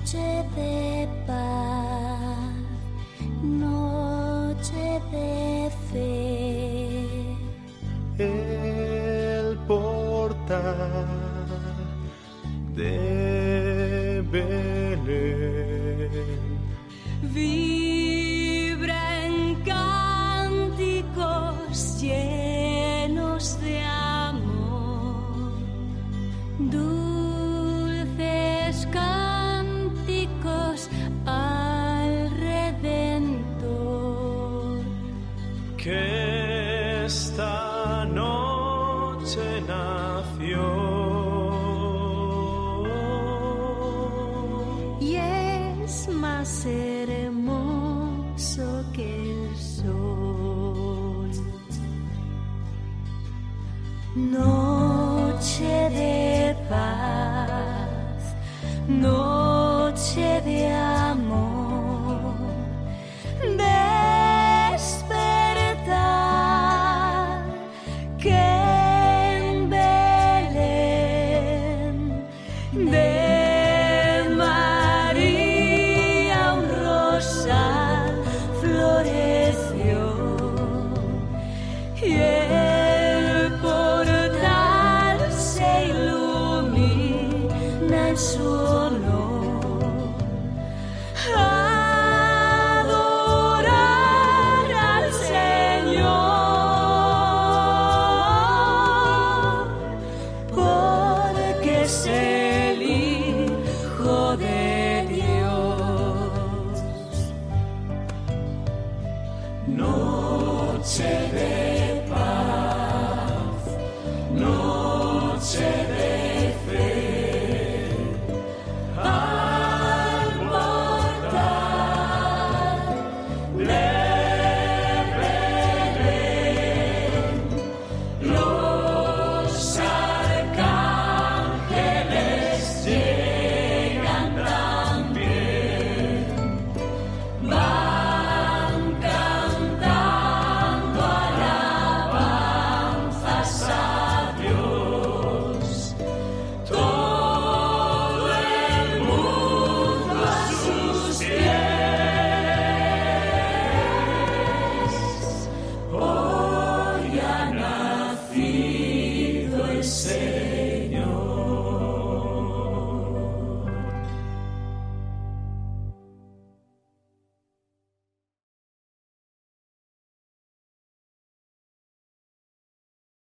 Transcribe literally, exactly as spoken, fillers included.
Noche de paz, noche de fe. El portal de Belén vibra en cánticos llenos de amor, dulces cánticos al Redentor, que esta noche nació. Y es más hermoso que el sol. Noche de paz, noche de amor, despertar, que en Belén de María un rosal floreció y el portal se ilumina en su honor. Adorar al Señor, porque es el Hijo de Dios. Noche de paz, noche